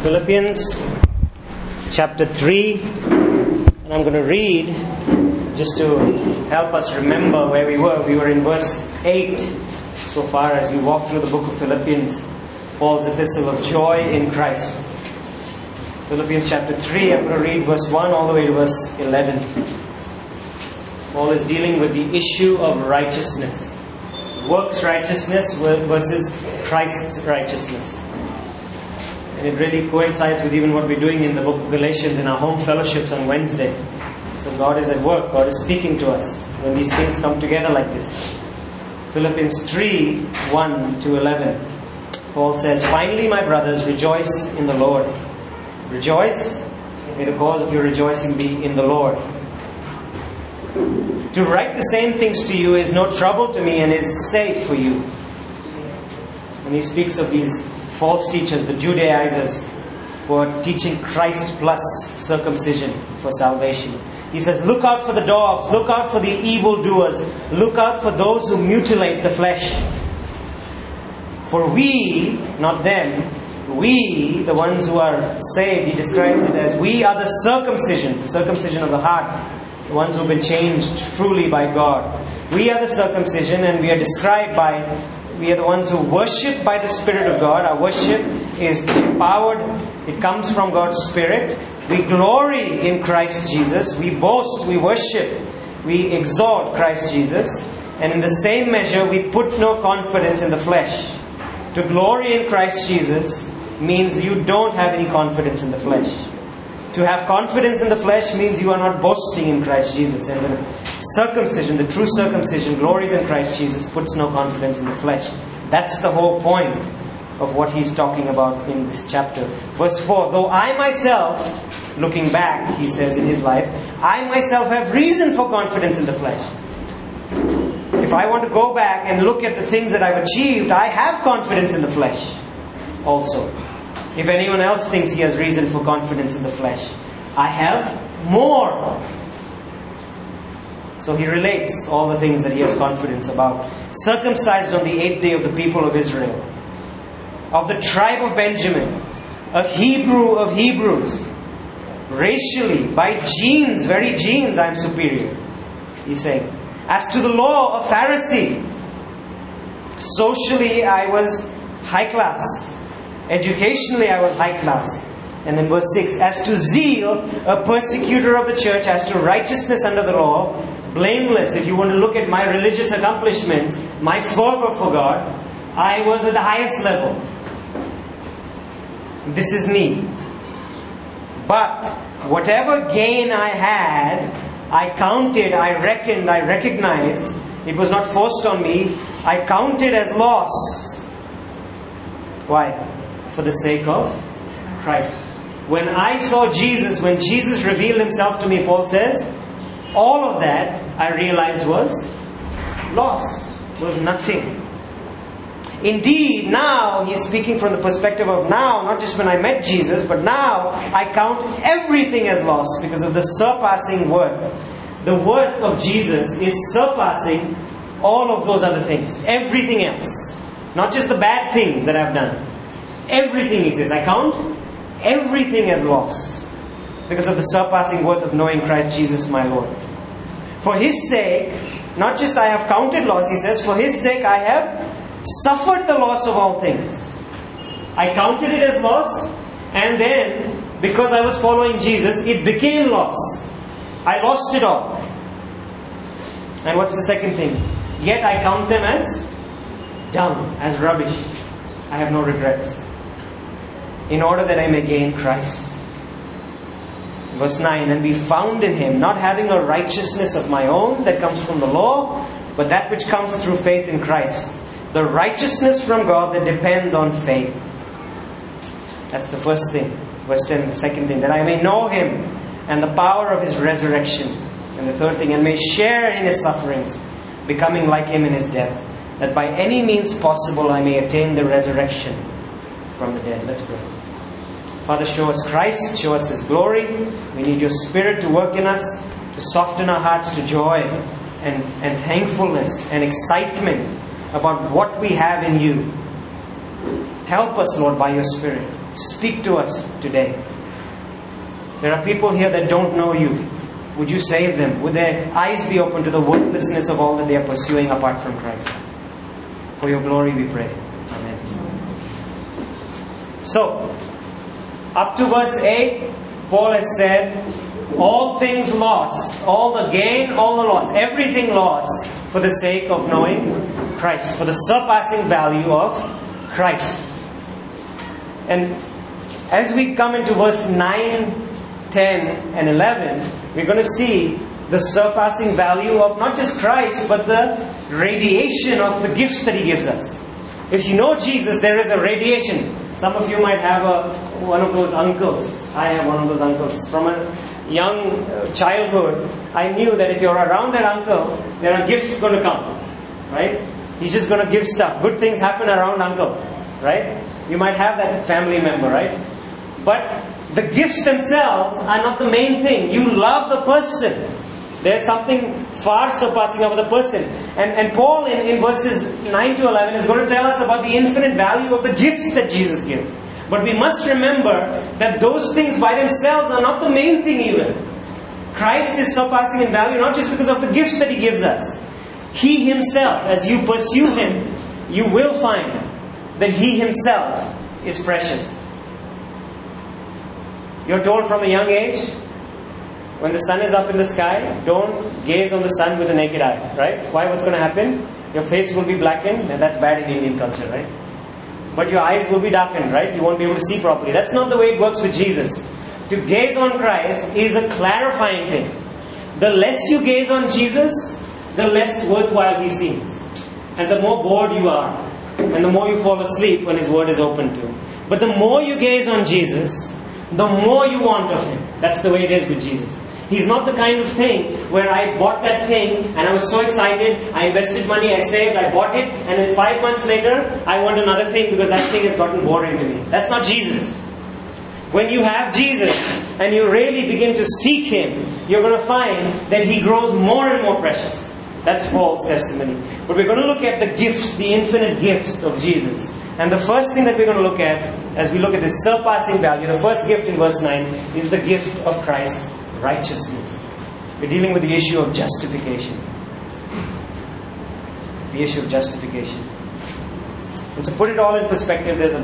Philippians chapter 3, and I'm going to read just to help us remember where we were. We were in verse 8 so far as we walk through the book of Philippians, Paul's epistle of joy in Christ. Philippians chapter 3, I'm going to read verse 1 all the way to verse 11. Paul is dealing with the issue of righteousness. Works righteousness versus Christ's righteousness. And it really coincides with even what we're doing in the book of Galatians in our home fellowships on Wednesday. So God is at work. God is speaking to us when these things come together like this. Philippians 3, 1 to 11. Paul says, "Finally, my brothers, rejoice in the Lord. Rejoice. May the cause of your rejoicing be in the Lord. To write the same things to you is no trouble to me and is safe for you." And he speaks of these false teachers, the Judaizers, who are teaching Christ plus circumcision for salvation. He says, look out for the dogs, look out for the evildoers, look out for those who mutilate the flesh. For we, not them, we, the ones who are saved, he describes it as, we are the circumcision of the heart, the ones who have been changed truly by God. We are the circumcision, and we are described by, we are the ones who worship by the Spirit of God. Our worship is empowered. It comes from God's Spirit. We glory in Christ Jesus. We boast, we worship, we exalt Christ Jesus. And in the same measure, we put no confidence in the flesh. To glory in Christ Jesus means you don't have any confidence in the flesh. To have confidence in the flesh means you are not boasting in Christ Jesus. And the circumcision, the true circumcision, glories in Christ Jesus, puts no confidence in the flesh. That's the whole point of what he's talking about in this chapter. Verse 4, though I myself, looking back, he says in his life, I myself have reason for confidence in the flesh. If I want to go back and look at the things that I've achieved, I have confidence in the flesh also. If anyone else thinks he has reason for confidence in the flesh, I have more. So he relates all the things that he has confidence about. Circumcised on the 8th day of the people of Israel, of the tribe of Benjamin, a Hebrew of Hebrews, racially, by genes, very genes, I am superior, he's saying. As to the law, a Pharisee. Socially, I was high class. Educationally, I was high class. And then verse 6, as to zeal, a persecutor of the church, as to righteousness under the law, blameless. If you want to look at my religious accomplishments, my fervor for God, I was at the highest level. This is me. But whatever gain I had, I counted, I reckoned, I recognized, it was not forced on me, I counted as loss. Why? For the sake of Christ. When I saw Jesus, when Jesus revealed himself to me, Paul says, all of that I realized was loss, was nothing. Indeed, now, he's speaking from the perspective of now, not just when I met Jesus, but now I count everything as loss because of the surpassing worth. The worth of Jesus is surpassing all of those other things. Everything else. Not just the bad things that I've done. Everything, he says, I count everything as loss because of the surpassing worth of knowing Christ Jesus my Lord. For His sake, not just I have counted loss, he says, for His sake I have suffered the loss of all things. I counted it as loss, and then, because I was following Jesus, it became loss. I lost it all. And what's the second thing? Yet I count them as dung, as rubbish. I have no regrets. In order that I may gain Christ. Verse 9, and be found in Him, not having a righteousness of my own that comes from the law, but that which comes through faith in Christ. The righteousness from God that depends on faith. That's the first thing. Verse 10, the second thing, that I may know Him and the power of His resurrection. And the third thing, and may share in His sufferings, becoming like Him in His death, that by any means possible I may attain the resurrection from the dead. Let's pray. Father, show us Christ, show us His glory. We need Your Spirit to work in us, to soften our hearts to joy and thankfulness and excitement about what we have in You. Help us, Lord, by your Spirit. Speak to us today. There are people here that don't know you. Would you save them? Would their eyes be open to the worthlessness of all that they are pursuing apart from Christ? For your glory we pray. Amen. So, up to verse 8, Paul has said, all things lost, all the gain, all the loss, everything lost for the sake of knowing Christ, for the surpassing value of Christ. And as we come into verse 9, 10 and 11, we're going to see the surpassing value of not just Christ, but the radiation of the gifts that He gives us. If you know Jesus, there is a radiation. Some of you might have one of those uncles. I have one of those uncles. From a young childhood, I knew that if you're around that uncle, there are gifts going to come. Right? He's just going to give stuff. Good things happen around uncle. Right? You might have that family member, right? But the gifts themselves are not the main thing. You love the person. There's something far surpassing over the person. And Paul in verses 9 to 11 is going to tell us about the infinite value of the gifts that Jesus gives. But we must remember that those things by themselves are not the main thing even. Christ is surpassing in value not just because of the gifts that He gives us. He Himself, as you pursue Him, you will find that He Himself is precious. You're told from a young age, when the sun is up in the sky, don't gaze on the sun with a naked eye, right? Why? What's going to happen? Your face will be blackened, and that's bad in Indian culture, right? But your eyes will be darkened, right? You won't be able to see properly. That's not the way it works with Jesus. To gaze on Christ is a clarifying thing. The less you gaze on Jesus, the less worthwhile He seems. And the more bored you are. And the more you fall asleep when His Word is open to. But the more you gaze on Jesus, the more you want of Him. That's the way it is with Jesus. He's not the kind of thing where I bought that thing and I was so excited, I invested money, I saved, I bought it, and then 5 months later, I want another thing because that thing has gotten boring to me. That's not Jesus. When you have Jesus and you really begin to seek Him, you're going to find that He grows more and more precious. That's Paul's testimony. But we're going to look at the gifts, the infinite gifts of Jesus. And the first thing that we're going to look at, as we look at this surpassing value, the first gift in verse 9 is the gift of Christ's righteousness. We're dealing with the issue of justification. The issue of justification. And to put it all in perspective, there's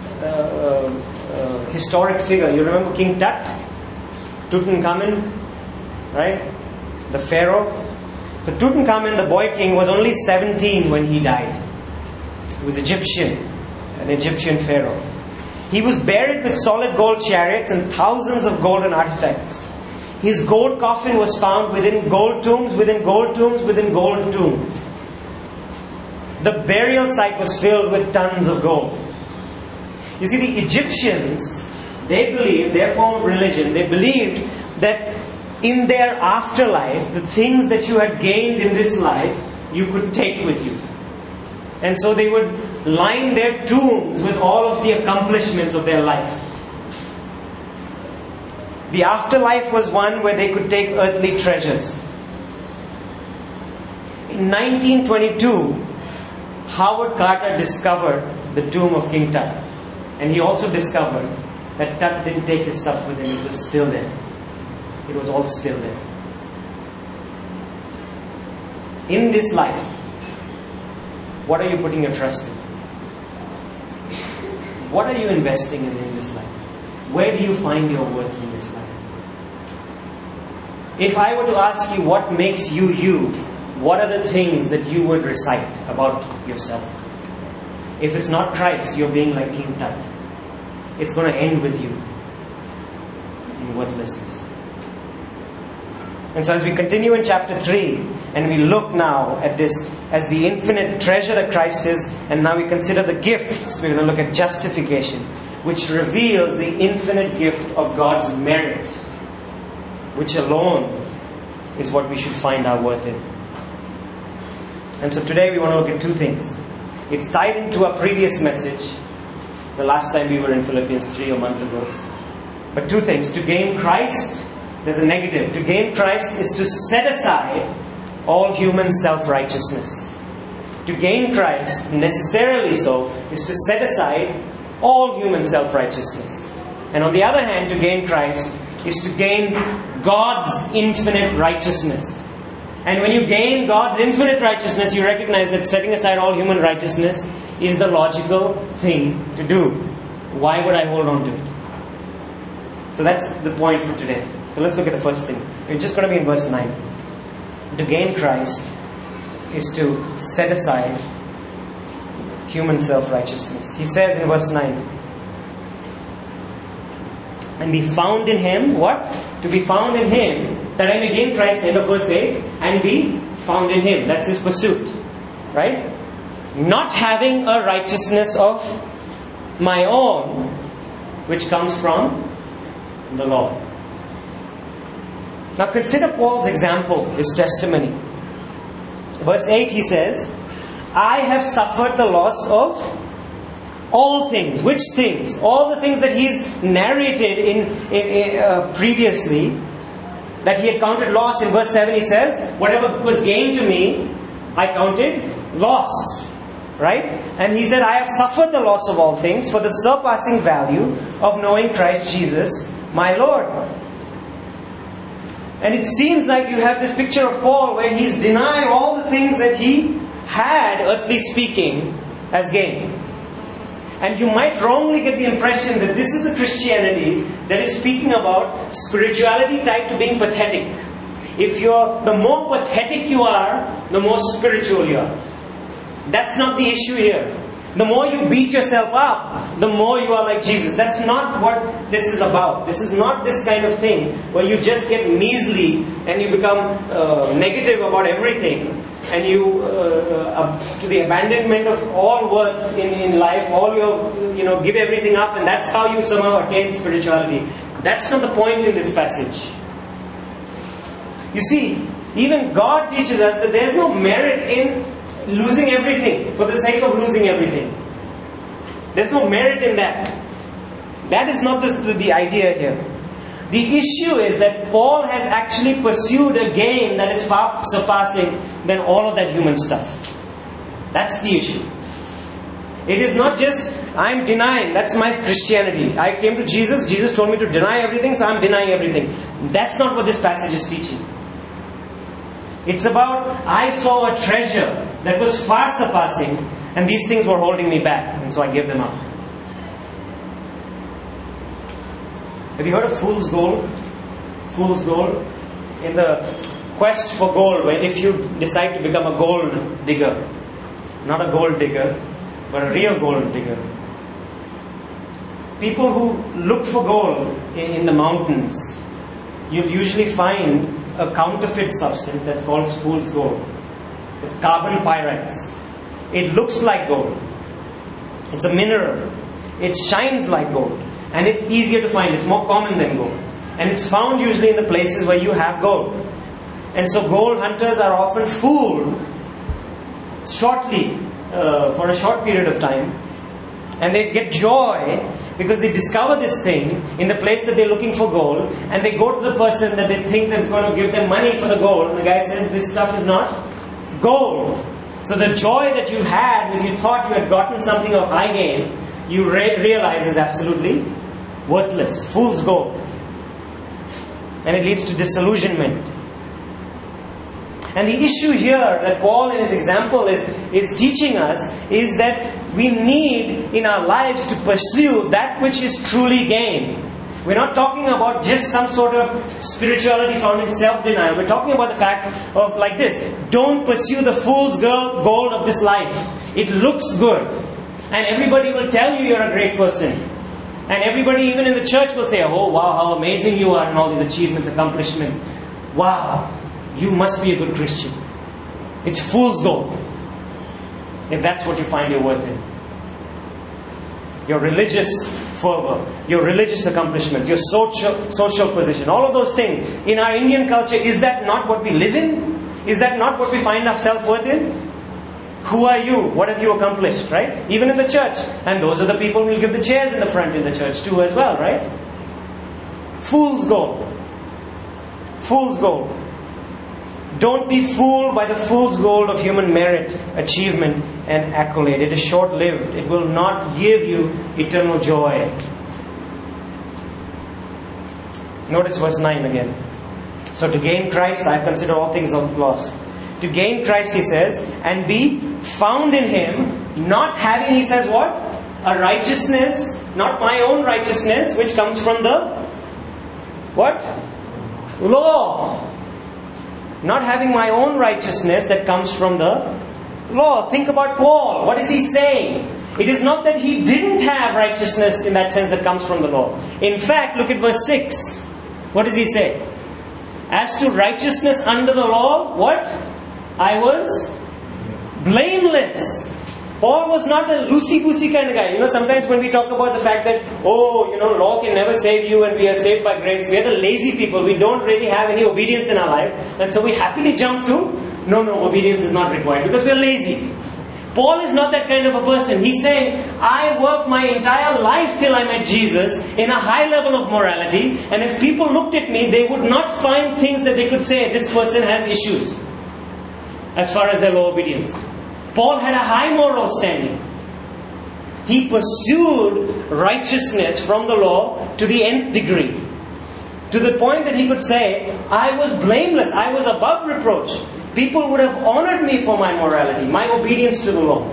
a historic figure. You remember King Tut? Tutankhamun? Right? The Pharaoh. So Tutankhamun, the boy king, was only 17 when he died. He was Egyptian. An Egyptian Pharaoh. He was buried with solid gold chariots and thousands of golden artifacts. His gold coffin was found within gold tombs, within gold tombs, within gold tombs. The burial site was filled with tons of gold. You see, the Egyptians, they believed, their form of religion, they believed that in their afterlife, the things that you had gained in this life, you could take with you. And so they would line their tombs with all of the accomplishments of their life. The afterlife was one where they could take earthly treasures. In 1922, Howard Carter discovered the tomb of King Tut. And he also discovered that Tut didn't take his stuff with him. It was still there. It was all still there. In this life, what are you putting your trust in? What are you investing in this life? Where do you find your worth in this life? If I were to ask you what makes you you, what are the things that you would recite about yourself? If it's not Christ, you're being like King Tut. It's going to end with you in worthlessness. And so as we continue in chapter 3, and we look now at this as the infinite treasure that Christ is, and now we consider the gifts, we're going to look at justification, which reveals the infinite gift of God's merit, which alone is what we should find our worth in. And so today we want to look at two things. It's tied into our previous message, the last time we were in Philippians 3 a month ago. But two things. To gain Christ, there's a negative. To gain Christ is to set aside all human self-righteousness. To gain Christ, necessarily so, is to set aside all human self-righteousness. And on the other hand, to gain Christ is to gain God's infinite righteousness. And when you gain God's infinite righteousness, you recognize that setting aside all human righteousness is the logical thing to do. Why would I hold on to it? So that's the point for today. So let's look at the first thing. We're just going to be in verse 9. To gain Christ is to set aside human self-righteousness. He says in verse 9, and be found in Him, what? To be found in Him, that I may gain Christ, end of verse 8, and be found in Him. That's his pursuit. Right? Not having a righteousness of my own, which comes from the law. Now consider Paul's example, his testimony. Verse 8 he says, I have suffered the loss of all things. Which things? All the things that he's narrated in previously, that he had counted loss. In verse 7 he says, whatever was gained to me, I counted loss. Right? And he said, I have suffered the loss of all things for the surpassing value of knowing Christ Jesus, my Lord. And it seems like you have this picture of Paul where he's denying all the things that he had, earthly speaking, as gain. And you might wrongly get the impression that this is a Christianity that is speaking about spirituality tied to being pathetic. The more pathetic you are, the more spiritual you are. That's not the issue here. The more you beat yourself up, the more you are like Jesus. That's not what this is about. This is not this kind of thing where you just get measly and you become negative about everything, and you to the abandonment of all worth in life, all your give everything up, and that's how you somehow attain spirituality. That's not the point in this passage. You see, even God teaches us that there's no merit in losing everything for the sake of losing everything. There's no merit in that. That is not the idea here. The issue is that Paul has actually pursued a gain that is far surpassing than all of that human stuff. That's the issue. It is not just, I'm denying, that's my Christianity. I came to Jesus, Jesus told me to deny everything, so I'm denying everything. That's not what this passage is teaching. It's about, I saw a treasure that was far surpassing, and these things were holding me back, and so I gave them up. Have you heard of fool's gold? Fool's gold? In the quest for gold, where if you decide to become a gold digger, not a gold digger, but a real gold digger. People who look for gold in the mountains, you'll usually find a counterfeit substance that's called fool's gold. It's carbon pyrites. It looks like gold. It's a mineral. It shines like gold. And it's easier to find. It's more common than gold. And it's found usually in the places where you have gold. And so gold hunters are often fooled shortly, for a short period of time. And they get joy because they discover this thing in the place that they're looking for gold, and they go to the person that they think that's going to give them money for the gold, and the guy says, this stuff is not gold. So the joy that you had when you thought you had gotten something of high gain, you realize is absolutely worthless. Fool's gold. And it leads to disillusionment. And the issue here that Paul in his example is teaching us is that we need in our lives to pursue that which is truly gain. We're not talking about just some sort of spirituality found in self-denial. We're talking about the fact of like this. Don't pursue the fool's gold of this life. It looks good. And everybody will tell you you're a great person. And everybody even in the church will say, oh wow, how amazing you are and all these achievements, accomplishments. Wow, you must be a good Christian. It's fool's gold. If that's what you find your worth in. Your religious fervor, your religious accomplishments, your social position, all of those things. In our Indian culture, is that not what we live in? Is that not what we find our self-worth in? Who are you? What have you accomplished, right? Even in the church. And those are the people who will give the chairs in the front in the church too as well, right? Fool's gold. Fool's gold. Don't be fooled by the fool's gold of human merit, achievement, and accolade. It is short-lived. It will not give you eternal joy. Notice verse 9 again. So to gain Christ, I have considered all things lost. To gain Christ, he says, and be found in Him, not having, he says what? A righteousness, not my own righteousness, which comes from the what? Law. Not having my own righteousness that comes from the law. Think about Paul. What is he saying? It is not that he didn't have righteousness in that sense that comes from the law. In fact, look at verse 6. What does he say? As to righteousness under the law, what? I was blameless. Paul was not a loosey-goosey kind of guy. Sometimes when we talk about the fact that, law can never save you and we are saved by grace, we are the lazy people. We don't really have any obedience in our life. And so we happily jump to, no, obedience is not required because we are lazy. Paul is not that kind of a person. He's saying, I worked my entire life till I met Jesus in a high level of morality. And if people looked at me, they would not find things that they could say, this person has issues as far as their law obedience. Paul had a high moral standing. He pursued righteousness from the law to the nth degree. To the point that he could say, I was blameless, I was above reproach. People would have honored me for my morality, my obedience to the law.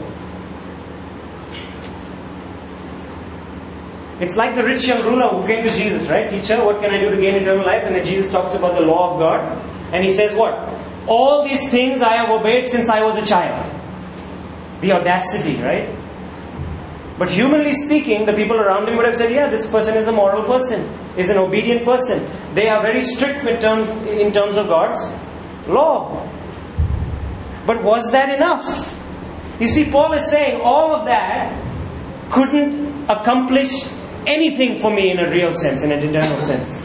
It's like the rich young ruler who came to Jesus, right? Teacher, what can I do to gain eternal life? And then Jesus talks about the law of God. And he says what? All these things I have obeyed since I was a child. The audacity, right? But humanly speaking, the people around him would have said, yeah, this person is a moral person, is an obedient person. They are very strict in terms of God's law. But was that enough? You see, Paul is saying all of that couldn't accomplish anything for me in a real sense, in an eternal sense.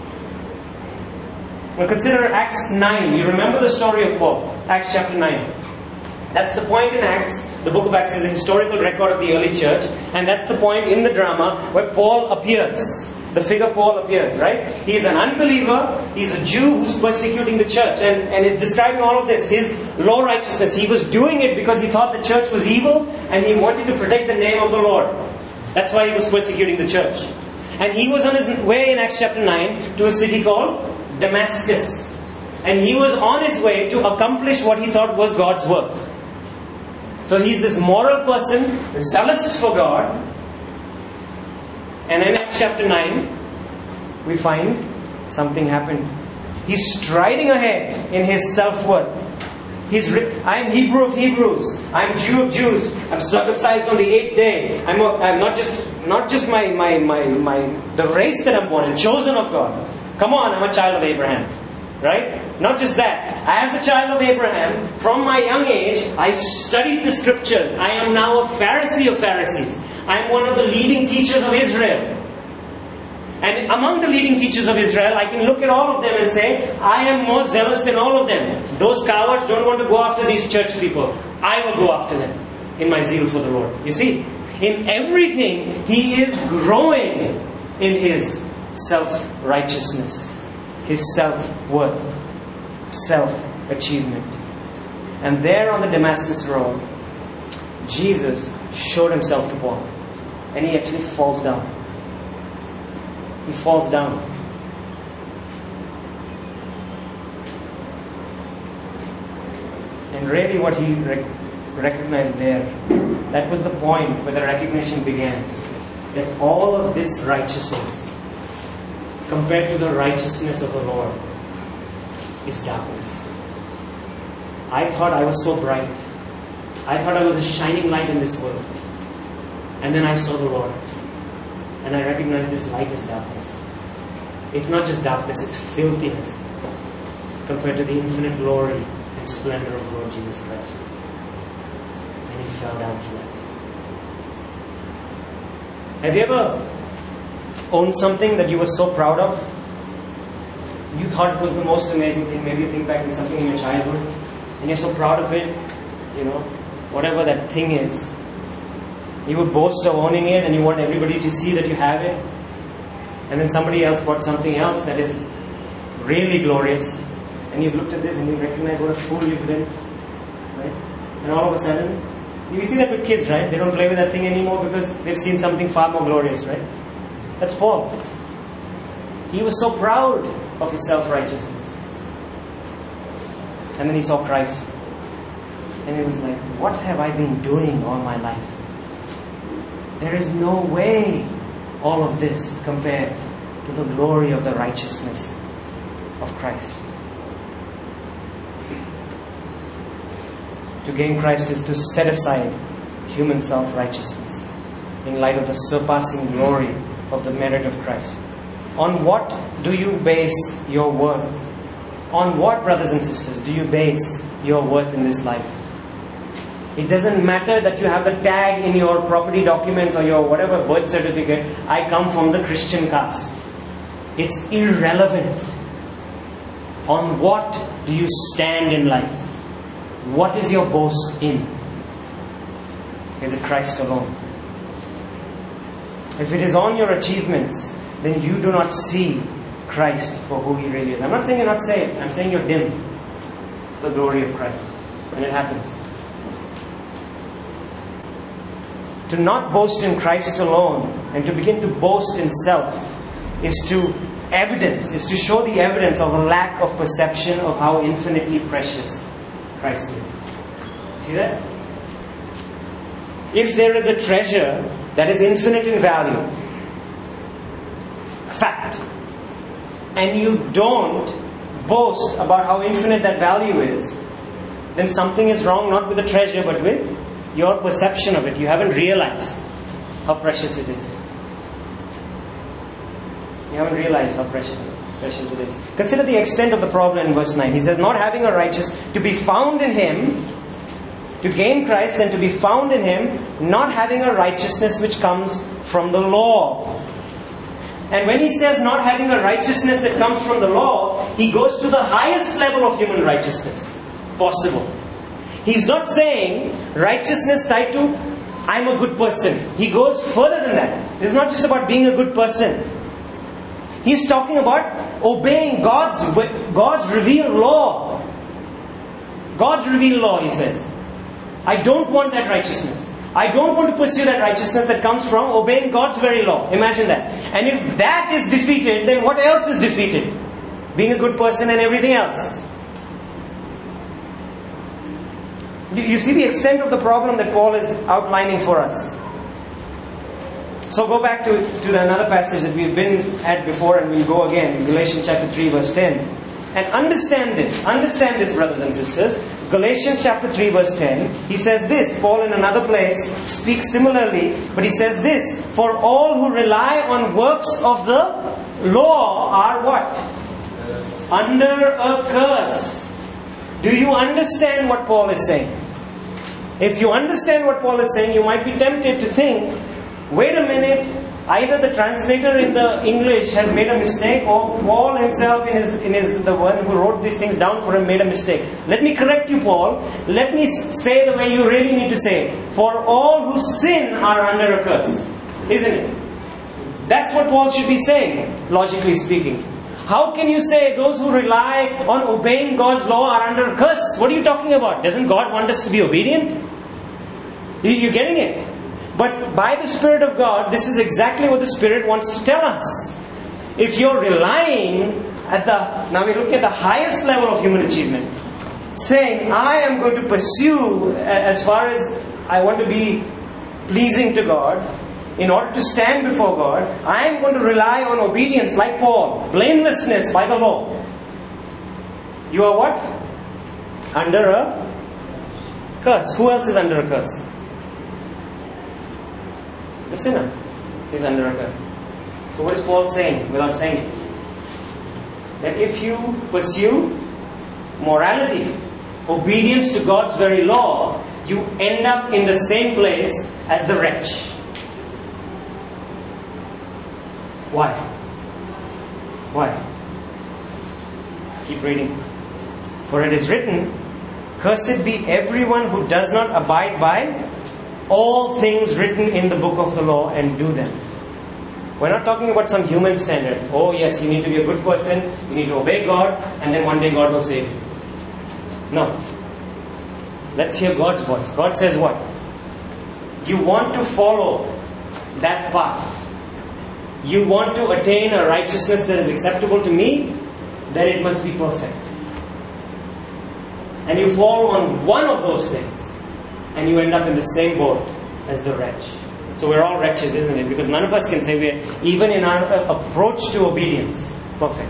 Now consider Acts 9. You remember the story of Paul, Acts chapter 9. That's the point in Acts. The book of Acts is a historical record of the early church. And that's the point in the drama where Paul appears. The figure Paul appears, right? He is an unbeliever. He's a Jew who's persecuting the church. And he's describing all of this. His law righteousness. He was doing it because he thought the church was evil. And he wanted to protect the name of the Lord. That's why he was persecuting the church. And he was on his way in Acts chapter 9 to a city called Damascus. And he was on his way to accomplish what he thought was God's work. So he's this moral person, zealous for God. And in Acts chapter 9, we find something happened. He's striding ahead in his self-worth. I'm Hebrew of Hebrews. I'm Jew of Jews. I'm circumcised on the 8th day. I'm not just the race that I'm born in, chosen of God. Come on, I'm a child of Abraham. Right? Not just that. As a child of Abraham, from my young age, I studied the scriptures. I am now a Pharisee of Pharisees. I am one of the leading teachers of Israel. And among the leading teachers of Israel, I can look at all of them and say, I am more zealous than all of them. Those cowards don't want to go after these church people. I will go after them in my zeal for the Lord. You see, in everything, he is growing in his self-righteousness. His self-worth, self-achievement. And there on the Damascus road, Jesus showed himself to Paul. And he actually falls down. He falls down. And really what he recognized there, that was the point where the recognition began. That all of this righteousness, compared to the righteousness of the Lord, is darkness. I thought I was so bright. I thought I was a shining light in this world. And then I saw the Lord. And I recognized this light is darkness. It's not just darkness, it's filthiness compared to the infinite glory and splendor of Lord Jesus Christ. And he fell down flat. Have you ever owned something that you were so proud of? You thought it was the most amazing thing. Maybe you think back in something in your childhood and you're so proud of it, whatever that thing is. You would boast of owning it and you want everybody to see that you have it. And then somebody else bought something else that is really glorious. and you've looked at this and you recognize what a fool you've been, right? And all of a sudden, you see that with kids, right? They don't play with that thing anymore because they've seen something far more glorious, right? That's Paul. He was so proud of his self-righteousness. And then he saw Christ. And he was like, what have I been doing all my life? There is no way all of this compares to the glory of the righteousness of Christ. To gain Christ is to set aside human self-righteousness in light of the surpassing glory of the merit of Christ. On what do you base your worth? On what, brothers and sisters, do you base your worth in this life? It doesn't matter that you have the tag in your property documents or your whatever birth certificate, I come from the Christian caste. It's irrelevant. On what do you stand in life? What is your boast in? Is it Christ alone? If it is on your achievements, then you do not see Christ for who He really is. I'm not saying you're not saved. I'm saying you're dim to the glory of Christ. And it happens. To not boast in Christ alone and to begin to boast in self is to show the evidence of a lack of perception of how infinitely precious Christ is. See that? If there is a treasure that is infinite in value, fact, and you don't boast about how infinite that value is, then something is wrong, not with the treasure but with your perception of it. You haven't realized how precious it is. You haven't realized how precious it is. Consider the extent of the problem in verse 9. He says, not having a righteous, to be found in Him, to gain Christ and to be found in Him, not having a righteousness which comes from the law. And when he says not having a righteousness that comes from the law, he goes to the highest level of human righteousness possible. He's not saying righteousness tied to I'm a good person. He goes further than that. It's not just about being a good person. He's talking about obeying God's revealed law. God's revealed law, he says. I don't want that righteousness. I don't want to pursue that righteousness that comes from obeying God's very law. Imagine that. And if that is defeated, then what else is defeated? Being a good person and everything else. You see the extent of the problem that Paul is outlining for us. So go back to another passage that we've been at before, and we'll go again. Galatians chapter 3 verse 10. And understand this, brothers and sisters. Galatians chapter 3 verse 10, he says this. Paul in another place speaks similarly, but he says this. For all who rely on works of the law are what? Under a curse. Do you understand what Paul is saying? If you understand what Paul is saying, you might be tempted to think, wait a minute, either the translator in the English has made a mistake, or Paul himself the one who wrote these things down for him made a mistake. Let me correct you, Paul. Let me say the way you really need to say it. For all who sin are under a curse. Isn't it? That's what Paul should be saying, logically speaking. How can you say those who rely on obeying God's law are under a curse? What are you talking about? Doesn't God want us to be obedient? You're getting it? But by the Spirit of God, this is exactly what the Spirit wants to tell us. If you're relying now we're looking at the highest level of human achievement, saying, I am going to pursue as far as I want to be pleasing to God, in order to stand before God, I am going to rely on obedience like Paul, blamelessness by the law. You are what? Under a curse. Who else is under a curse? The sinner is under a curse. So what is Paul saying without saying it? That if you pursue morality, obedience to God's very law, you end up in the same place as the wretch. Why? Keep reading. For it is written, cursed be everyone who does not abide by all things written in the book of the law and do them. We're not talking about some human standard. Oh yes, you need to be a good person, you need to obey God, and then one day God will save you. No. Let's hear God's voice. God says what? You want to follow that path. You want to attain a righteousness that is acceptable to me, then it must be perfect. And you fall on one of those things, and you end up in the same boat as the wretch. So we're all wretches, isn't it? Because none of us can say we're, even in our approach to obedience, perfect.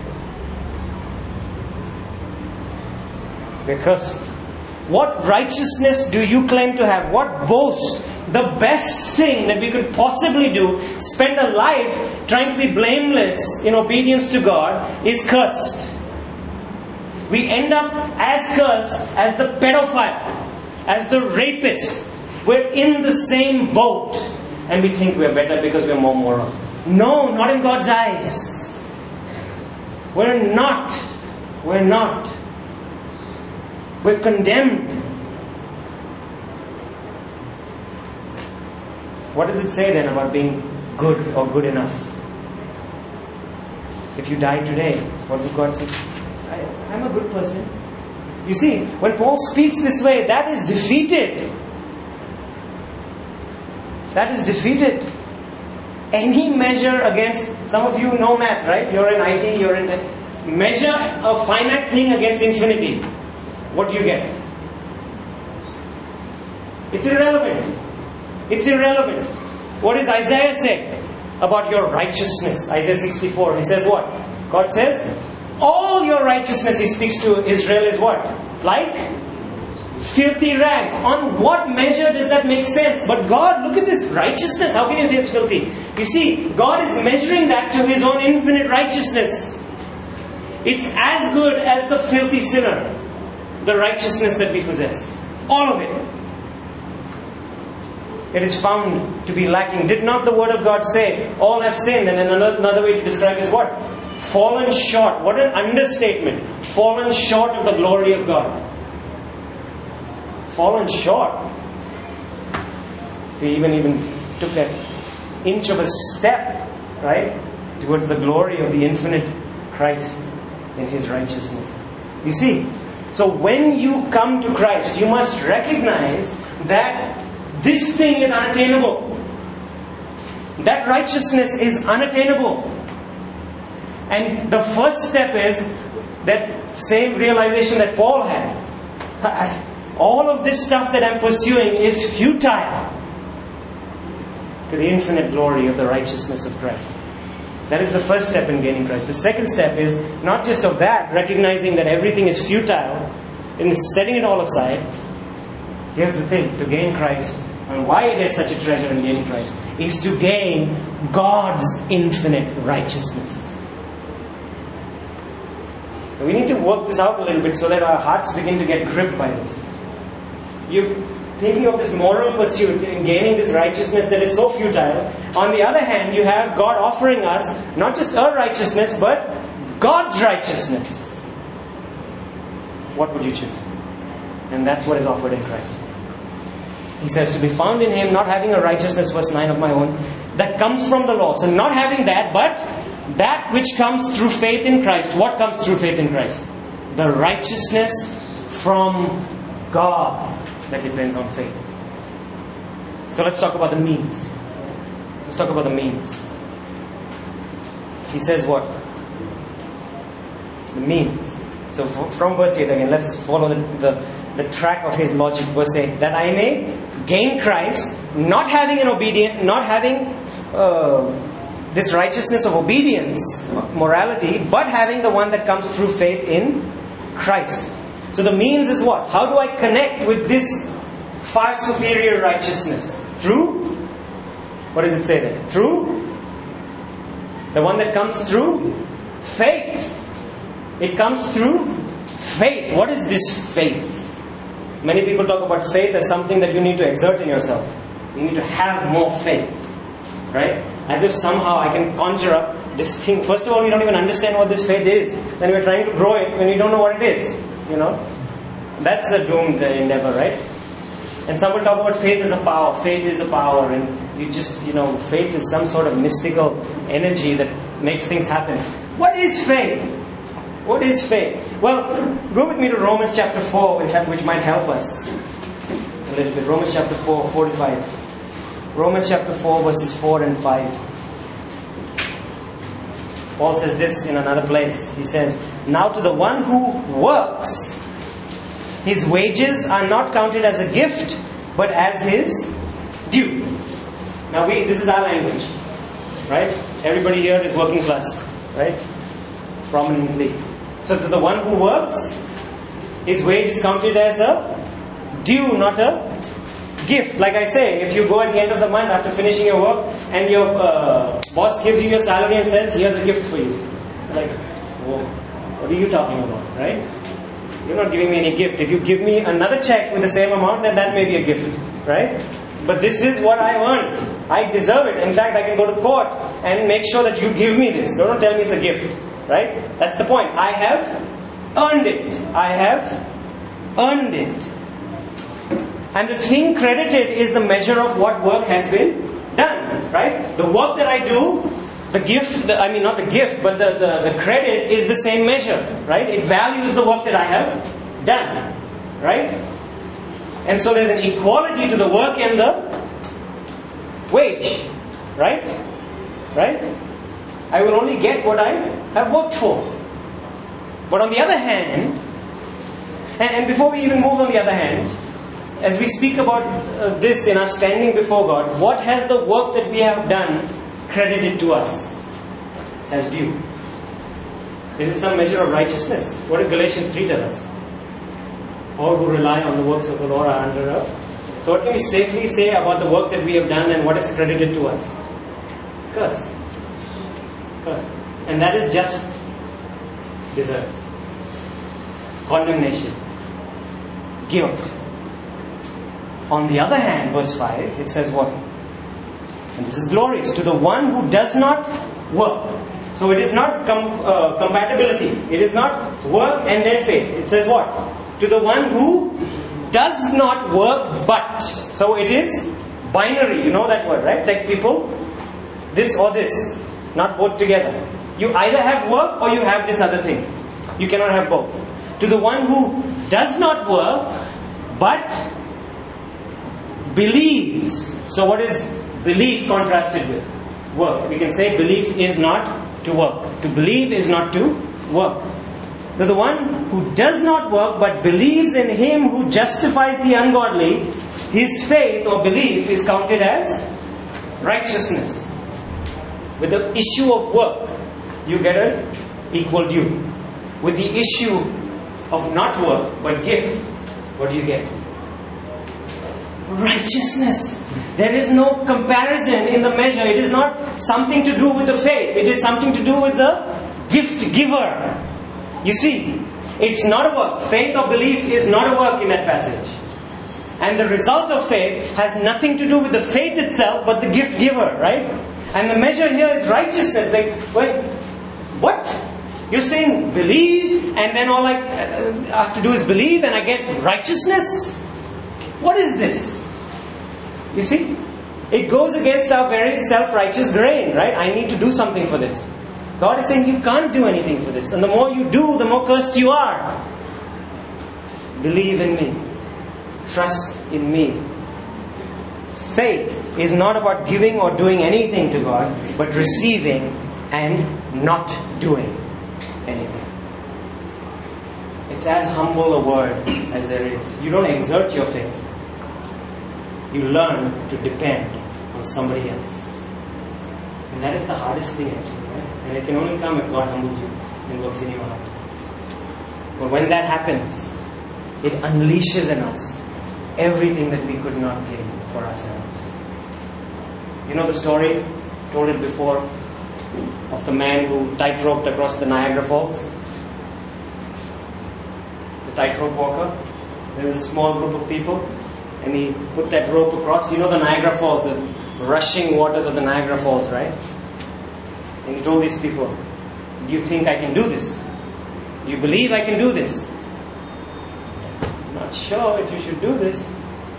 We're cursed. What righteousness do you claim to have? What boast? The best thing that we could possibly do, spend a life trying to be blameless in obedience to God, is cursed. We end up as cursed as the pedophile, as the rapist. We're in the same boat, and we think we're better because we're more moral. No, not in God's eyes. We're not. We're not. We're condemned. What does it say then about being good or good enough? If you die today, what does God say? I'm a good person. You see, when Paul speaks this way, that is defeated. That is defeated. Any measure against, some of you know math, right? You're in IT, you're in measure a finite thing against infinity. What do you get? It's irrelevant. It's irrelevant. What does Isaiah say about your righteousness? Isaiah 64. He says what? God says, all your righteousness, he speaks to Israel, is what? Like filthy rags. On what measure does that make sense? But God, look at this righteousness. How can you say it's filthy? You see, God is measuring that to His own infinite righteousness. It's as good as the filthy sinner, the righteousness that we possess. All of it. It is found to be lacking. Did not the Word of God say, all have sinned? And then another way to describe is what? Fallen short. What an understatement. Fallen short of the glory of God. Fallen short. If we even took that inch of a step, right, towards the glory of the infinite Christ in His righteousness. You see, so when you come to Christ, you must recognize that this thing is unattainable. That righteousness is unattainable. And the first step is that same realization that Paul had. All of this stuff that I'm pursuing is futile to the infinite glory of the righteousness of Christ. That is the first step in gaining Christ. The second step is not just of that, recognizing that everything is futile and setting it all aside. Here's the thing, to gain Christ, and why it is such a treasure in gaining Christ, is to gain God's infinite righteousness. And we need to work this out a little bit so that our hearts begin to get gripped by this. You're thinking of this moral pursuit in gaining this righteousness that is so futile. On the other hand, you have God offering us not just a righteousness, but God's righteousness. What would you choose? And that's what is offered in Christ. He says, to be found in Him, not having a righteousness, verse 9, of my own, that comes from the law. So not having that, but that which comes through faith in Christ. What comes through faith in Christ? The righteousness from God that depends on faith. So let's talk about the means. Let's talk about the means. He says what? The means. So from verse 8 again, let's follow the track of his logic. Verse 8, that I may gain Christ, not having this righteousness of obedience, morality, but having the one that comes through faith in Christ. So the means is what? How do I connect with this far superior righteousness? Through? What does it say there? Through? The one that comes through? Faith. It comes through faith. What is this faith? Many people talk about faith as something that you need to exert in yourself. You need to have more faith. Right? As if somehow I can conjure up this thing. First of all, we don't even understand what this faith is. Then we're trying to grow it when we don't know what it is. You know? That's a doomed endeavor, right? And some will talk about faith as a power. Faith is a power. And you just, faith is some sort of mystical energy that makes things happen. What is faith? What is faith? Well, go with me to Romans chapter 4, which might help us a little bit. Romans chapter 4, 4 to 5. Romans chapter 4, verses 4 and 5. Paul says this in another place. He says, "Now to the one who works, his wages are not counted as a gift, but as his due." Now this is our language, right? Everybody here is working class, right? Prominently. So to the one who works, his wage is counted as a due, not a gift. Like I say, if you go at the end of the month after finishing your work and your boss gives you your salary and says, "Here's a gift for you." Like, whoa, what are you talking about, right? You're not giving me any gift. If you give me another check with the same amount, then that may be a gift, right? But this is what I earned. I deserve it. In fact, I can go to court and make sure that you give me this. Don't tell me it's a gift, right? That's the point. I have earned it. I have earned it. And the thing credited is the measure of what work has been done, right? The work that I do, the gift, not the gift, but the credit is the same measure, right? It values the work that I have done, right? And so there's an equality to the work and the wage, right? Right? I will only get what I have worked for. But on the other hand, and before we even move on the other hand, as we speak about this in our standing before God, what has the work that we have done credited to us as due? Is it some measure of righteousness? What did Galatians 3 tell us? All who rely on the works of the Lord are under a... So what can we safely say about the work that we have done and what is credited to us? Curse. Curse. And that is just deserts. Condemnation. Guilt. On the other hand, verse 5, it says what? And this is glorious. To the one who does not work. So it is not compatibility. It is not work and then faith. It says what? To the one who does not work but. So it is binary. You know that word, right? Tech people. This or this. Not both together. You either have work or you have this other thing. You cannot have both. To the one who does not work but believes. So what is belief contrasted with? Work. We can say belief is not to work. To believe is not to work. Now the one who does not work but believes in Him who justifies the ungodly, his faith or belief is counted as righteousness. With the issue of work, you get an equal due. With the issue of not work but gift, what do you get? Righteousness. There is no comparison in the measure. It is not something to do with the faith. It is something to do with the gift giver. You see, it's not a work. Faith or belief is not a work in that passage. And the result of faith has nothing to do with the faith itself, but the gift giver, right? And the measure here is righteousness. Like, wait, what? You're saying believe, and then all I have to do is believe and I get righteousness? What is this? You see? It goes against our very self-righteous grain, right? I need to do something for this. God is saying you can't do anything for this. And the more you do, the more cursed you are. Believe in me. Trust in me. Faith is not about giving or doing anything to God, but receiving and not doing anything. It's as humble a word as there is. You don't exert your faith. You learn to depend on somebody else. And that is the hardest thing actually, right? And it can only come if God humbles you and works in your heart. But when that happens, it unleashes in us everything that we could not gain for ourselves. You know the story, told it before, of the man who tightroped across the Niagara Falls? The tightrope walker. There was a small group of people and he put that rope across. You know the Niagara Falls, the rushing waters of the Niagara Falls, right? And he told these people, do you think I can do this? Do you believe I can do this? I'm not sure if you should do this.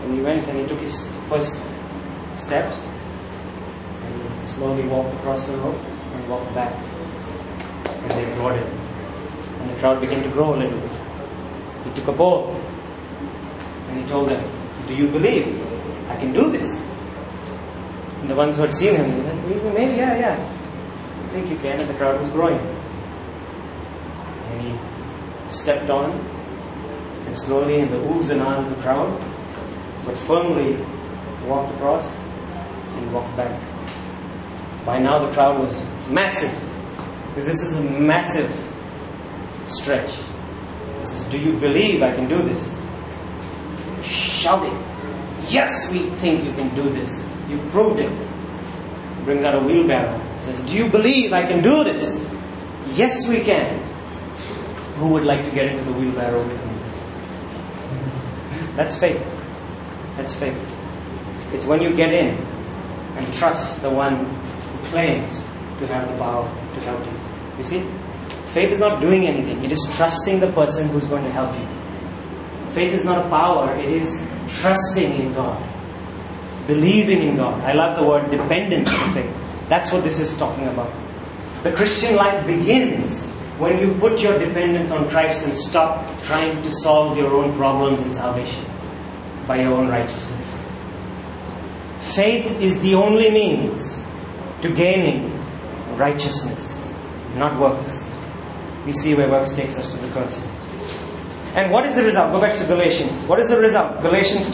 And he went and he took his first steps. And he slowly walked across the road and walked back. And they applauded. And the crowd began to grow a little bit. He took a bowl. And he told them, "Do you believe I can do this?" And the ones who had seen him, they said, "Maybe, yeah. I think you can." And the crowd was growing. And he stepped on, and slowly in the oohs and ahs of the crowd, but firmly walked across and walked back. By now the crowd was massive, because this is a massive stretch. He says, "Do you believe I can do this?" Shouting, "Yes, we think you can do this. You've proved it." He brings out a wheelbarrow. He says, "Do you believe I can do this?" "Yes, we can." Who would like to get into the wheelbarrow with me? That's faith. That's faith. It's when you get in and trust the one who claims to have the power to help you. You see? Faith is not doing anything. It is trusting the person who's going to help you. Faith is not a power. It is trusting in God. Believing in God. I love the word dependence on faith. That's what this is talking about. The Christian life begins when you put your dependence on Christ and stop trying to solve your own problems in salvation by your own righteousness. Faith is the only means to gaining righteousness, not works. We see where works takes us to the curse. And what is the result? Go back to Galatians. What is the result? Philippians.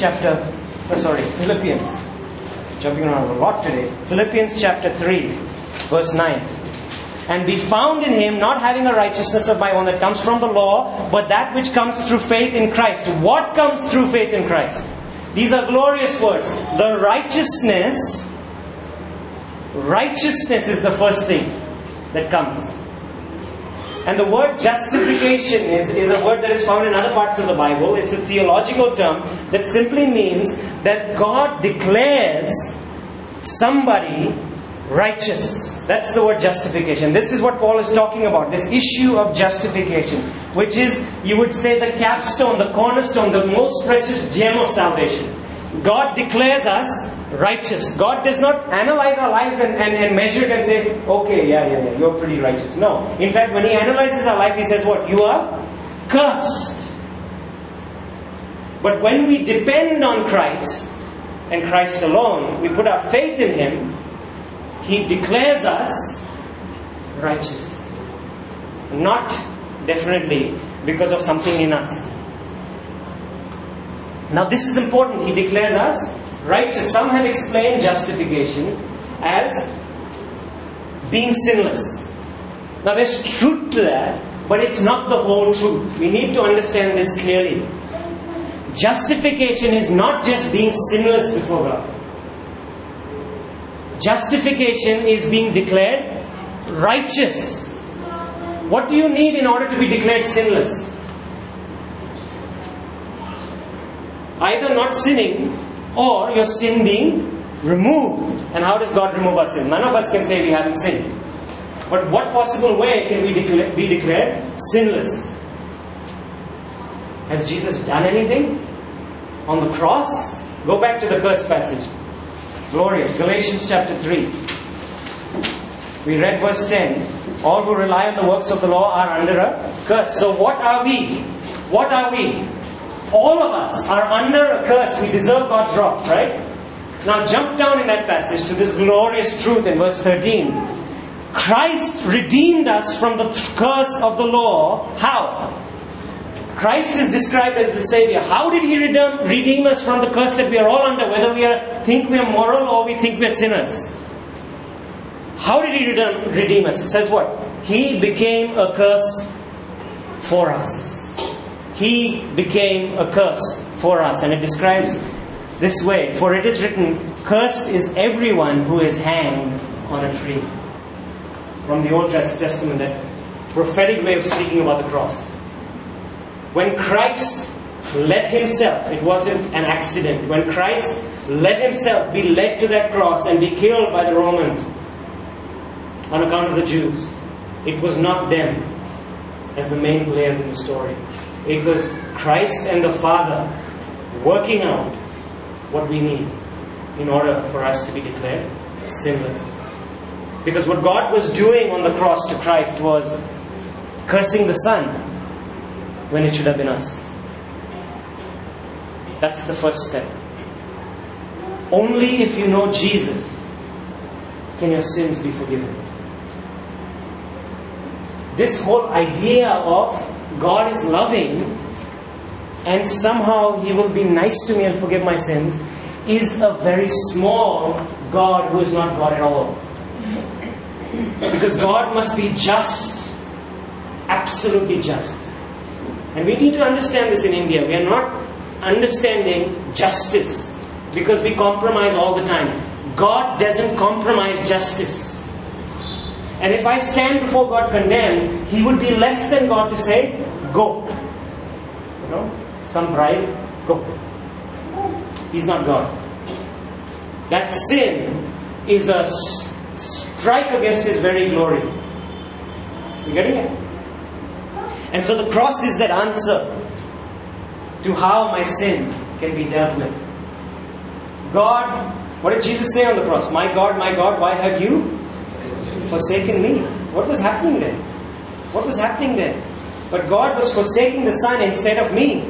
Jumping around a lot today. Philippians chapter 3, verse 9. "And be found in Him, not having a righteousness of my own that comes from the law, but that which comes through faith in Christ." What comes through faith in Christ? These are glorious words. The righteousness is the first thing that comes. And the word justification is a word that is found in other parts of the Bible. It's a theological term that simply means that God declares somebody righteous. That's the word justification. This is what Paul is talking about. This issue of justification, which is, you would say, the capstone, the cornerstone, the most precious gem of salvation. God declares us righteous. God does not analyze our lives and measure it and say, "Okay, yeah, you're pretty righteous." No. In fact, when He analyzes our life, He says what? "You are cursed." But when we depend on Christ and Christ alone, we put our faith in Him, He declares us righteous. Not definitely because of something in us. Now this is important. He declares us righteous. Some have explained justification as being sinless. Now there's truth to that, but it's not the whole truth. We need to understand this clearly. Justification is not just being sinless before God. Justification is being declared righteous. What do you need in order to be declared sinless? Either not sinning or your sin being removed. And how does God remove our sin? None of us can say we haven't sinned. But what possible way can we be declared sinless? Has Jesus done anything on the cross? Go back to the curse passage. Glorious. Galatians chapter 3. We read verse 10. All who rely on the works of the law are under a curse. So what are we? What are we? All of us are under a curse. We deserve God's wrath, right? Now jump down in that passage to this glorious truth in verse 13. Christ redeemed us from the curse of the law. How? Christ is described as the Savior. How did He redeem us from the curse that we are all under, whether we think we are moral or we think we are sinners? How did He redeem us? It says what? He became a curse for us. He became a curse for us. And it describes this way. For it is written, "Cursed is everyone who is hanged on a tree." From the Old Testament, that prophetic way of speaking about the cross. When Christ let Himself, it wasn't an accident. When Christ let Himself be led to that cross and be killed by the Romans on account of the Jews, it was not them as the main players in the story. It was Christ and the Father working out what we need in order for us to be declared sinless. Because what God was doing on the cross to Christ was cursing the Son when it should have been us. That's the first step. Only if you know Jesus can your sins be forgiven. This whole idea of God is loving and somehow He will be nice to me and forgive my sins is a very small God who is not God at all. Because God must be just, absolutely just. And we need to understand this in India. We are not understanding justice because we compromise all the time. God doesn't compromise justice. And if I stand before God condemned, He would be less than God to say, go. You know, some bribe, go. He's not God. That sin is a strike against His very glory. You getting it? And so the cross is that answer to how my sin can be dealt with. God, what did Jesus say on the cross? My God, why have you forsaken me? What was happening there? What was happening there? But God was forsaking the Son instead of me.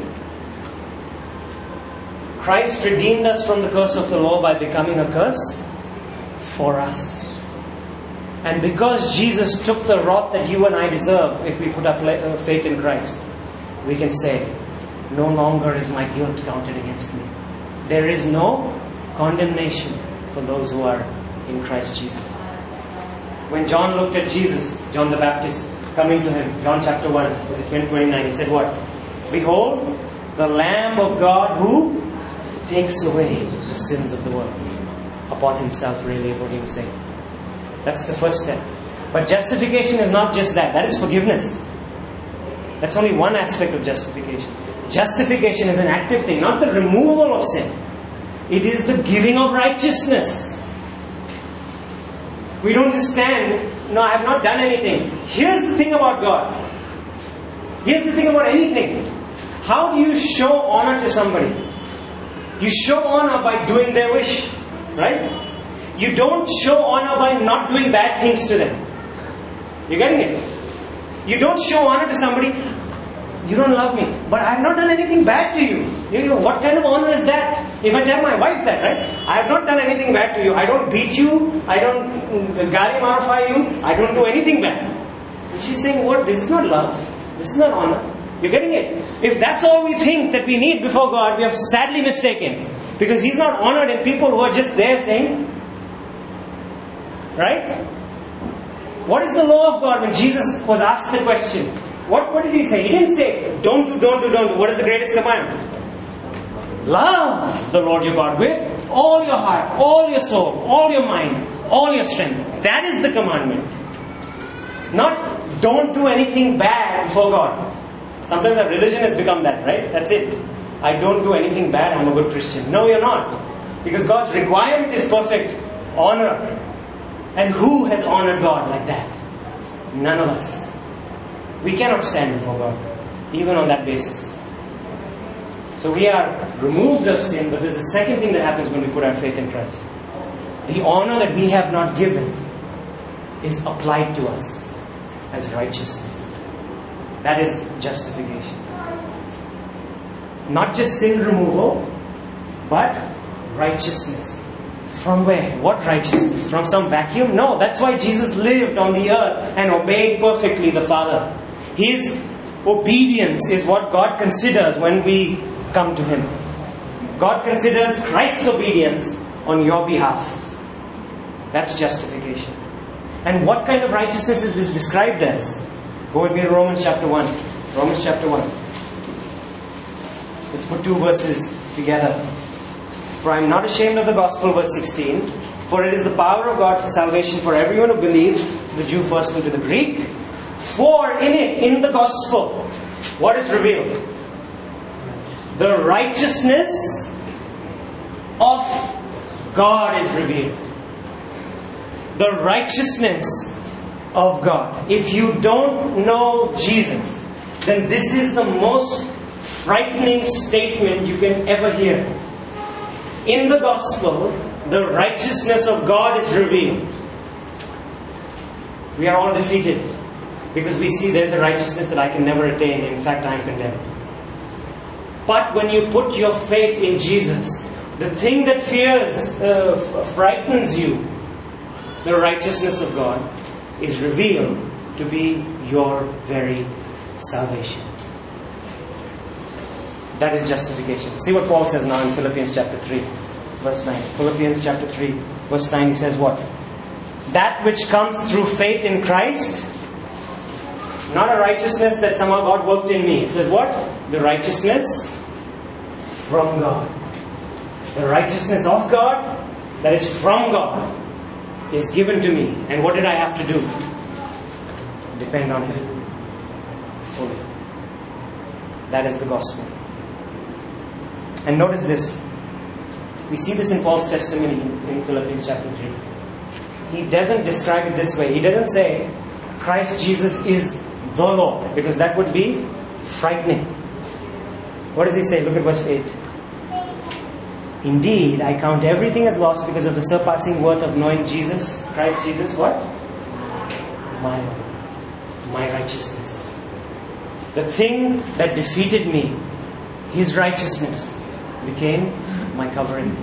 Christ redeemed us from the curse of the law by becoming a curse for us. And because Jesus took the wrath that you and I deserve if we put our faith in Christ, we can say, no longer is my guilt counted against me. There is no condemnation for those who are in Christ Jesus. When John looked at Jesus, John the Baptist, coming to him, John chapter 1, was it 29, he said what? Behold, the Lamb of God who takes away the sins of the world. Upon Himself, really, is what he was saying. That's the first step. But justification is not just that. That is forgiveness. That's only one aspect of justification. Justification is an active thing, not the removal of sin. It is the giving of righteousness. We don't just stand, no, I have not done anything. Here's the thing about God. Here's the thing about anything. How do you show honor to somebody? You show honor by doing their wish. Right? You don't show honor by not doing bad things to them. You're getting it? You don't show honor to somebody, you don't love me, but I have not done anything bad to you. You know, what kind of honor is that? If I tell my wife that, right? I have not done anything bad to you. I don't beat you. I don't gari marify you. I don't do anything bad. And she's saying, what? This is not love. This is not honor. You're getting it? If that's all we think that we need before God, we are sadly mistaken. Because He's not honored in people who are just there saying, right? What is the law of God? When Jesus was asked the question, what did He say? He didn't say, don't do. What is the greatest commandment? Love the Lord your God with all your heart, all your soul, all your mind, all your strength. That is the commandment. Not don't do anything bad before God. Sometimes our religion has become that, right? That's it. I don't do anything bad, I'm a good Christian. No, you're not. Because God's requirement is perfect honor. And who has honored God like that? None of us. We cannot stand before God, even on that basis. So we are removed of sin, but there's a second thing that happens when we put our faith in Christ. The honor that we have not given is applied to us as righteousness. That is justification. Not just sin removal, but righteousness. From where? What righteousness? From some vacuum? No, that's why Jesus lived on the earth and obeyed perfectly the Father. His obedience is what God considers when we come to Him. God considers Christ's obedience on your behalf. That's justification. And what kind of righteousness is this described as? Go with me to Romans chapter 1. Romans chapter 1. Let's put two verses together. For I am not ashamed of the gospel, verse 16. For it is the power of God for salvation for everyone who believes, the Jew first and to the Greek. For in it, in the gospel, what is revealed? The righteousness of God is revealed. The righteousness of God. If you don't know Jesus, then this is the most frightening statement you can ever hear. In the gospel, the righteousness of God is revealed. We are all defeated because we see there's a righteousness that I can never attain. In fact, I am condemned. But when you put your faith in Jesus, the thing that frightens you, the righteousness of God, is revealed to be your very salvation. That is justification. See what Paul says now in Philippians chapter 3, verse 9. Philippians chapter 3, verse 9, he says what? That which comes through faith in Christ, not a righteousness that somehow God worked in me. It says what? The righteousness from God. The righteousness of God, that is from God, is given to me. And what did I have to do? Depend on Him fully. That is the gospel. And notice this. We see this in Paul's testimony in Philippians chapter 3. He doesn't describe it this way. He doesn't say Christ Jesus is the Lord, because that would be frightening. What does he say? Look at verse 8. Indeed, I count everything as lost because of the surpassing worth of knowing Jesus, Christ Jesus, what? My Lord, my righteousness. The thing that defeated me, His righteousness, became my covering.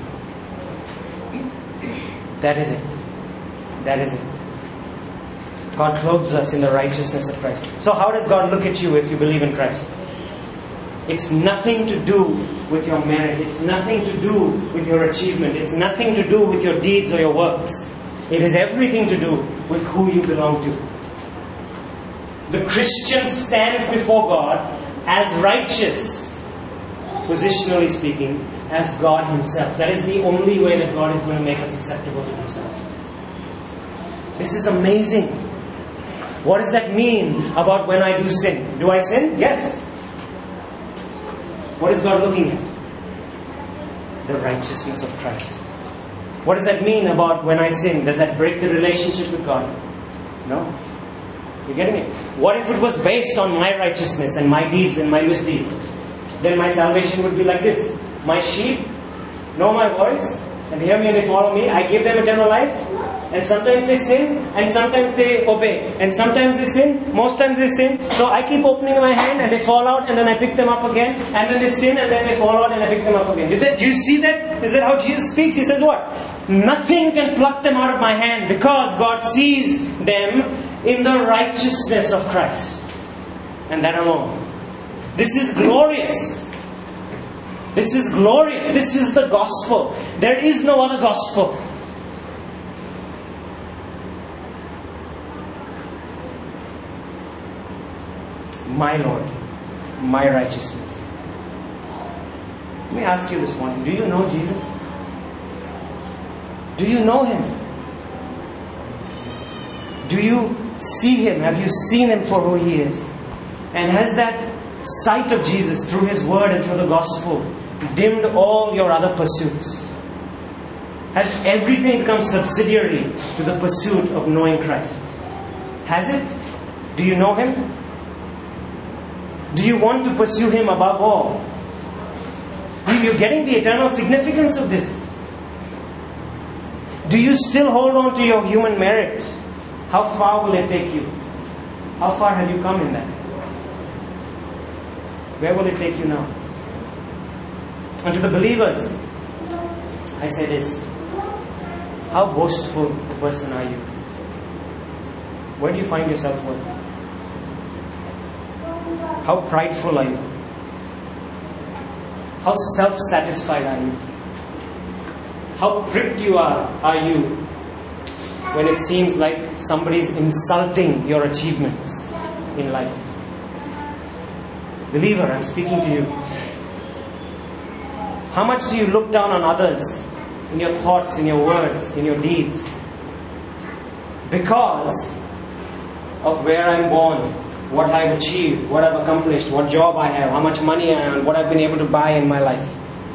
That is it. That is it. God clothes us in the righteousness of Christ. So how does God look at you if you believe in Christ? It's nothing to do with your merit. It's nothing to do with your achievement. It's nothing to do with your deeds or your works. It is everything to do with who you belong to. The Christian stands before God as righteous, positionally speaking, as God Himself. That is the only way that God is going to make us acceptable to Himself. This is amazing. What does that mean about when I do sin? Do I sin? Yes. What is God looking at? The righteousness of Christ. What does that mean about when I sin? Does that break the relationship with God? No. You're getting it? What if it was based on my righteousness and my deeds and my misdeeds? Then my salvation would be like this. My sheep know my voice and hear me and they follow me. I give them eternal life. And sometimes they sin, and sometimes they obey. And sometimes they sin, most times they sin. So I keep opening my hand and they fall out and then I pick them up again. And then they sin and then they fall out and I pick them up again. Do you see that? Is that how Jesus speaks? He says what? Nothing can pluck them out of my hand because God sees them in the righteousness of Christ. And that alone. This is glorious. This is glorious. This is the gospel. There is no other gospel. My Lord, my righteousness. Let me ask you this morning. Do you know Jesus? Do you know Him? Do you see Him? Have you seen Him for who He is? And has that sight of Jesus through His Word and through the Gospel dimmed all your other pursuits? Has everything become subsidiary to the pursuit of knowing Christ? Has it? Do you know Him? Do you want to pursue Him above all? You're getting the eternal significance of this. Do you still hold on to your human merit? How far will it take you? How far have you come in that? Where will it take you now? And to the believers, I say this. How boastful a person are you? Where do you find your self-worth? How prideful are you? How self-satisfied are you? How pricked are you when it seems like somebody's insulting your achievements in life? Believer, I'm speaking to you. How much do you look down on others in your thoughts, in your words, in your deeds? Because of where I'm born, what I've achieved, what I've accomplished, what job I have, how much money I have, what I've been able to buy in my life.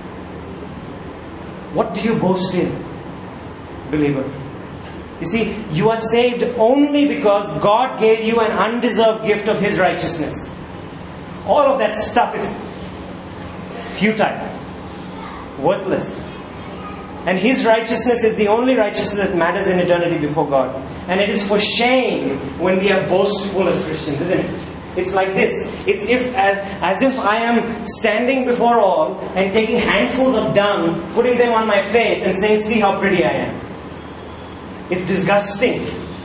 What do you boast in, believer? You see, you are saved only because God gave you an undeserved gift of His righteousness. All of that stuff is futile, worthless. And His righteousness is the only righteousness that matters in eternity before God. And it is for shame when we are boastful as Christians, isn't it? It's like this. It's as if I am standing before all and taking handfuls of dung, putting them on my face and saying, see how pretty I am. It's disgusting.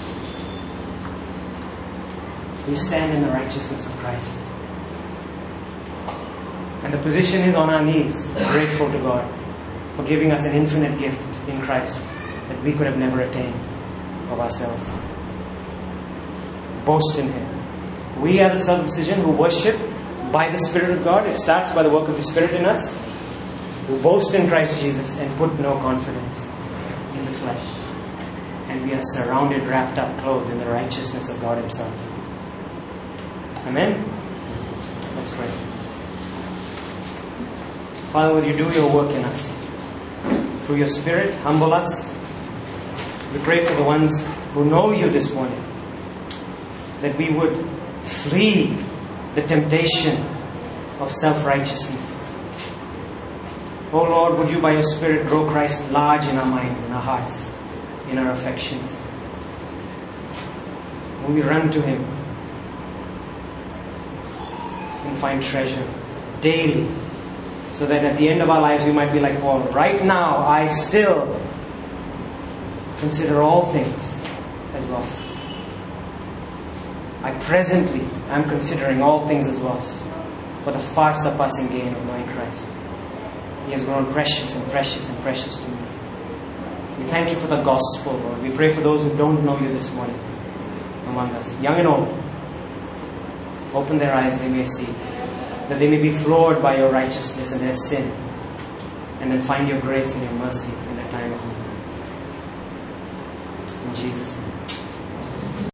We stand in the righteousness of Christ. And the position is on our knees, grateful to God for giving us an infinite gift in Christ that we could have never attained of ourselves. Boast in Him. We are the circumcision who worship by the Spirit of God. It starts by the work of the Spirit in us. Who boast in Christ Jesus and put no confidence in the flesh. And we are surrounded, wrapped up, clothed in the righteousness of God Himself. Amen? Let's pray. Father, will You do Your work in us? Through Your Spirit, humble us. We pray for the ones who know You this morning, that we would flee the temptation of self-righteousness. Oh Lord, would You by Your Spirit grow Christ large in our minds, in our hearts, in our affections. When we run to Him and find treasure daily, so that at the end of our lives we might be like Paul. Right now I still consider all things as loss. I presently am considering all things as loss for the far surpassing gain of knowing Christ. He has grown precious and precious and precious to me. We thank You for the gospel, Lord. We pray for those who don't know You this morning among us, young and old. Open their eyes, they may see, that they may be floored by Your righteousness and their sin, and then find Your grace and Your mercy in their time of need. In Jesus' name.